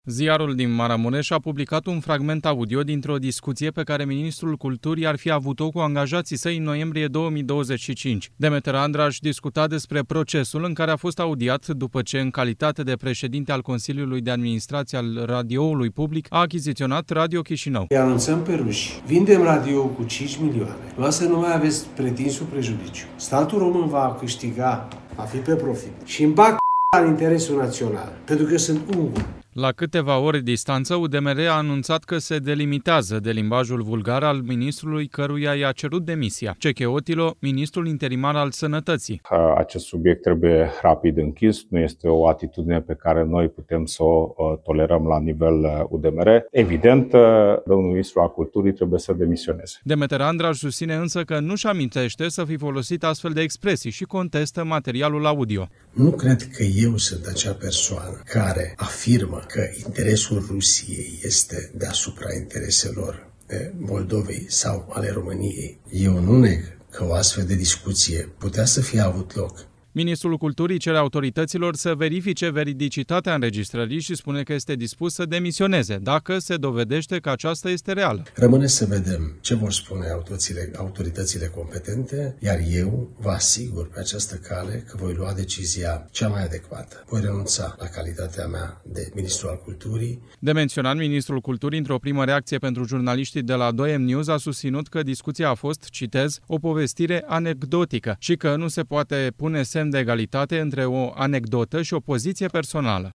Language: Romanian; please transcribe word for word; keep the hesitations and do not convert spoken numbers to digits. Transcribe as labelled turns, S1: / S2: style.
S1: Ziarul din Maramureș a publicat un fragment audio dintr-o discuție pe care ministrul culturii ar fi avut-o cu angajații săi în noiembrie două mii douăzeci și cinci. Demeter Andraș discuta despre procesul în care a fost audiat după ce, în calitate de președinte al Consiliului de Administrație al Radioului Public, a achiziționat Radio Chișinău.
S2: Îi anunțăm pe ruși, vindem radio cu cinci milioane, noastră nu mai aveți pretinsul prejudiciu. Statul român va câștiga, va fi pe profit și îmi bag în interesul național, pentru că sunt unguri.
S1: La câteva ore distanță, U D M R a anunțat că se delimitează de limbajul vulgar al ministrului căruia i-a cerut demisia. Ceche Otilo, ministrul interimar al Sănătății.
S3: Acest subiect trebuie rapid închis, nu este o atitudine pe care noi putem să o tolerăm la nivel U D M R. Evident, domnul ministru al Culturii trebuie să demisioneze.
S1: Demeter Andraș susține însă că nu-și amintește să fi folosit astfel de expresii și contestă materialul audio.
S2: Nu cred că eu sunt acea persoană care afirmă că interesul Rusiei este deasupra intereselor Moldovei sau ale României. Eu nu neg că o astfel de discuție putea să fie avut loc.
S1: Ministrul Culturii cere autorităților să verifice veridicitatea înregistrării și spune că este dispus să demisioneze, dacă se dovedește că aceasta este reală.
S2: Rămâne să vedem ce vor spune autoritățile, autoritățile competente, iar eu vă asigur pe această cale că voi lua decizia cea mai adecvată. Voi renunța la calitatea mea de ministru al Culturii.
S1: De menționat, ministrul Culturii, într-o primă reacție pentru jurnaliștii de la doi M News, a susținut că discuția a fost, citez, o povestire anecdotică și că nu se poate pune semn de egalitate între o anecdotă și o poziție personală.